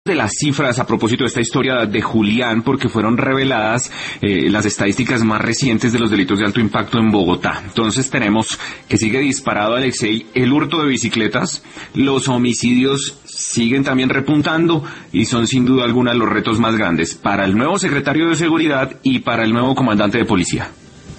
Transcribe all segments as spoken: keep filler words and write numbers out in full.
de las cifras a propósito de esta historia de Julián, porque fueron reveladas eh, las estadísticas más recientes de los delitos de alto impacto en Bogotá. Entonces tenemos que sigue disparado, Alexei, el hurto de bicicletas, los homicidios siguen también repuntando y son sin duda alguna los retos más grandes para el nuevo secretario de Seguridad y para el nuevo comandante de policía.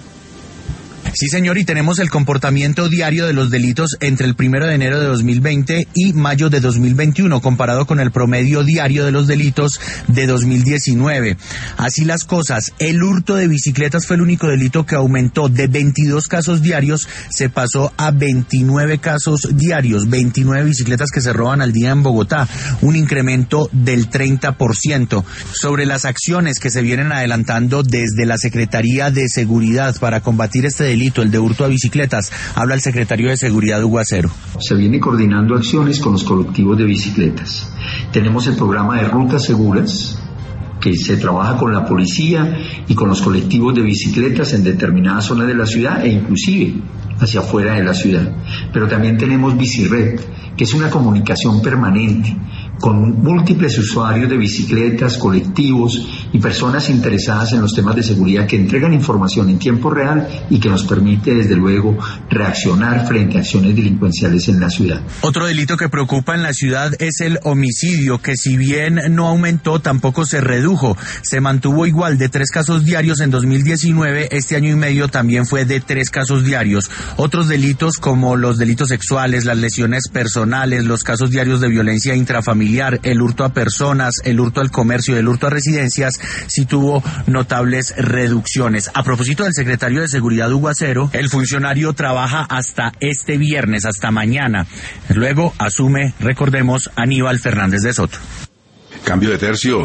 Sí, señor, y tenemos el comportamiento diario de los delitos entre el primero de enero de dos mil veinte y mayo de dos mil veintiuno, comparado con el promedio diario de los delitos de dos mil diecinueve. Así las cosas, el hurto de bicicletas fue el único delito que aumentó de veintidós casos diarios, se pasó a veintinueve casos diarios, veintinueve bicicletas que se roban al día en Bogotá, un incremento del treinta por ciento. Sobre las acciones que se vienen adelantando desde la Secretaría de Seguridad para combatir este delito, el de hurto a bicicletas, habla el secretario de Seguridad, Hugo Acero. Se viene coordinando acciones con los colectivos de bicicletas. Tenemos el programa de rutas seguras, que se trabaja con la policía y con los colectivos de bicicletas en determinadas zonas de la ciudad e inclusive hacia afuera de la ciudad. Pero también tenemos Bicired, que es una comunicación permanente con múltiples usuarios de bicicletas, colectivos y personas interesadas en los temas de seguridad que entregan información en tiempo real y que nos permite, desde luego, reaccionar frente a acciones delincuenciales en la ciudad. Otro delito que preocupa en la ciudad es el homicidio, que si bien no aumentó, tampoco se redujo. Se mantuvo igual de tres casos diarios en dos mil diecinueve, este año y medio también fue de tres casos diarios. Otros delitos como los delitos sexuales, las lesiones personales, los casos diarios de violencia intrafamiliar, el hurto a personas, el hurto al comercio, el hurto a residencias, sí tuvo notables reducciones. A propósito del secretario de Seguridad, Hugo Acero, el funcionario trabaja hasta este viernes, hasta mañana. Luego asume, recordemos, Aníbal Fernández de Soto. Cambio de tercio.